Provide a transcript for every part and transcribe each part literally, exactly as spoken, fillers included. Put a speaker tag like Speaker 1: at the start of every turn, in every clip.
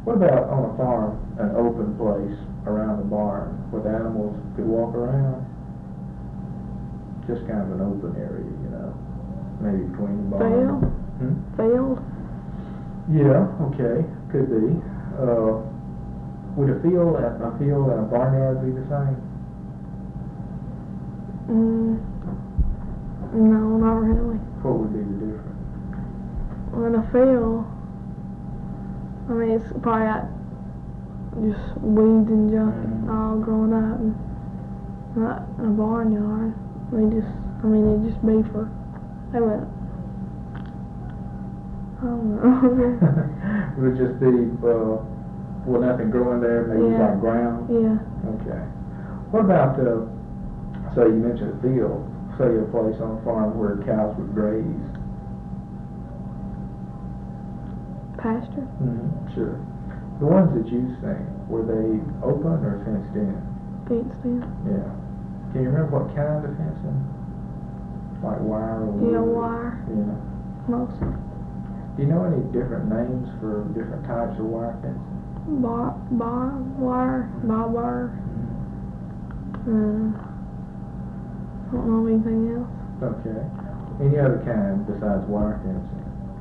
Speaker 1: What about on a farm, an open place around the barn where the animals could walk around? Just kind of an open area, you know, maybe between the barn.
Speaker 2: Field?
Speaker 1: Hmm?
Speaker 2: Field?
Speaker 1: Yeah, okay, could be. Uh, would a field, and a field and a barnyard be the same?
Speaker 2: Mm, no, not really.
Speaker 1: What would be the difference?
Speaker 2: Well, in a field, I mean, it's probably got just weeds and junk
Speaker 1: Mhm.
Speaker 2: all growing up. And not in a barnyard. They just, I mean, they just be for, they wouldn't, I don't know.
Speaker 1: Would it just be, uh, well, nothing growing there, maybe
Speaker 2: Yeah.
Speaker 1: like ground?
Speaker 2: Yeah.
Speaker 1: Okay. What about, uh, say you mentioned a field, say a place on a farm where cows would graze?
Speaker 2: Pasture?
Speaker 1: Mm-hmm. Sure. The ones that you've seen, were they open or fenced in?
Speaker 2: Fenced in?
Speaker 1: Yeah. Can you remember what kind of fencing? Like wire or wood?
Speaker 2: Yeah, wire.
Speaker 1: Yeah.
Speaker 2: Mostly.
Speaker 1: Do you know any different names for different types of wire fencing?
Speaker 2: Bar, bar, wire, bar wire.
Speaker 1: Mm-hmm.
Speaker 2: Uh, I don't know anything else.
Speaker 1: Okay. Any other kind besides wire fencing?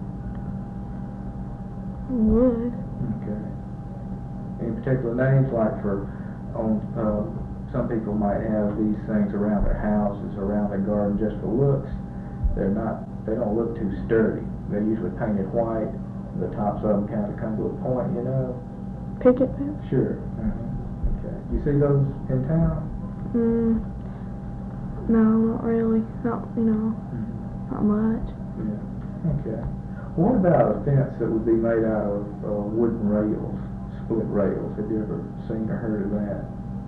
Speaker 2: Wood.
Speaker 1: Okay. Any particular names, like for, on, uh, some people might have these things around their houses, around their garden just for looks. They're not, they don't look too sturdy. They're usually painted white. The tops of them kind of come to a point, you know?
Speaker 2: Picket fence?
Speaker 1: Sure. Mm-hmm. Okay. You see those in town?
Speaker 2: Mm, no, not really. Not, you know,
Speaker 1: Mm-hmm.
Speaker 2: not much.
Speaker 1: Yeah. Okay. What about a fence that would be made out of uh, wooden rails, split rails? Have you ever seen or heard of that?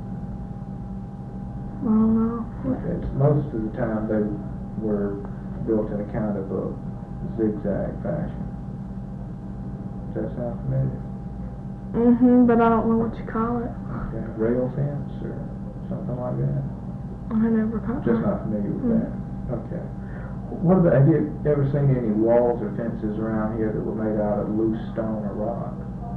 Speaker 2: I don't know.
Speaker 1: Okay. It's, most of the time they were built in a kind of a zigzag fashion. Does that sound familiar?
Speaker 2: Mm-hmm, but I don't know what you call it.
Speaker 1: Okay. Rail fence or something like that?
Speaker 2: I never caught
Speaker 1: Just
Speaker 2: that.
Speaker 1: not familiar with
Speaker 2: Mm.
Speaker 1: that. Okay. What about, have you ever seen any walls or fences around here that were made out of loose stone or rock?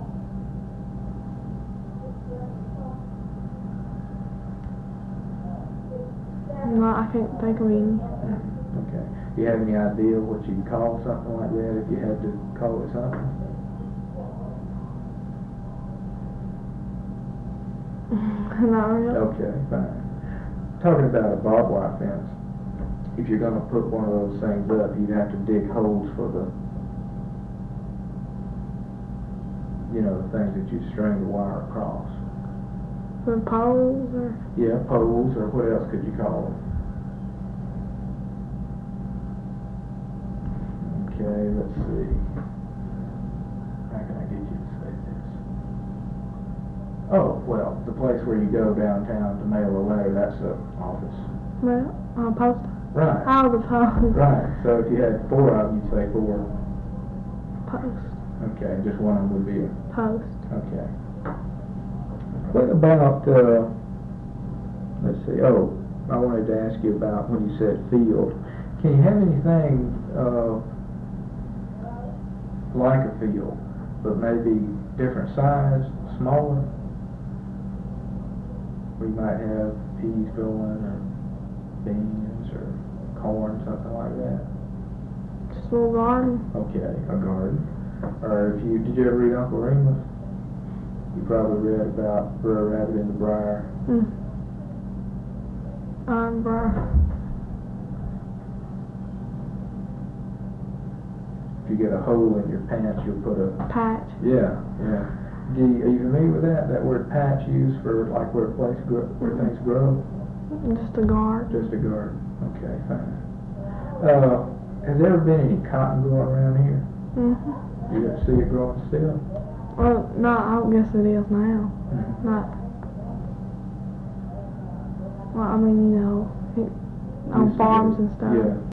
Speaker 2: No, I can't think of any.
Speaker 1: Mm-hmm. Okay. Do you have any idea what you'd call something like that if you had to call it something?
Speaker 2: Not really.
Speaker 1: Okay, fine. Talking about a barbed wire fence, if you're going to put one of those things up, you'd have to dig holes for the, you know, the things that you string the wire across.
Speaker 2: The poles or
Speaker 1: Yeah, poles, or what else could you call them? Okay, let's see. How can I get you to say this? Oh, well, the place where you go downtown to mail a letter, that's the office.
Speaker 2: well, uh, post.
Speaker 1: Right.
Speaker 2: All the posts.
Speaker 1: Right. So if you had four of them, you'd say four.
Speaker 2: Post.
Speaker 1: Okay, just one of them would be a,
Speaker 2: Post.
Speaker 1: okay. What about, uh, let's see, oh, I wanted to ask you about when you said field. Can you have anything, uh, like a field, but maybe different size, smaller? We might have peas growing, or beans, or corn, something like that.
Speaker 2: Just a little garden.
Speaker 1: Okay, a garden. Or if you, did you ever read Uncle Remus? You probably read about Brer Rabbit in the Briar.
Speaker 2: Mm. Um, bruh.
Speaker 1: If you get a hole in your pants, you'll put a...
Speaker 2: Patch.
Speaker 1: Yeah, yeah. Do you, are you familiar with that? That word patch used for like where a place grow, where things grow?
Speaker 2: Just a garden.
Speaker 1: Just a garden. Okay, fine. Uh, has there ever been any cotton growing around here?
Speaker 2: Mm-hmm.
Speaker 1: You don't see it growing still?
Speaker 2: Well, no, I don't guess it is now.
Speaker 1: Mm-hmm.
Speaker 2: Not. Well, I mean, you know, on
Speaker 1: Used to
Speaker 2: farms
Speaker 1: be.
Speaker 2: and stuff.
Speaker 1: Yeah.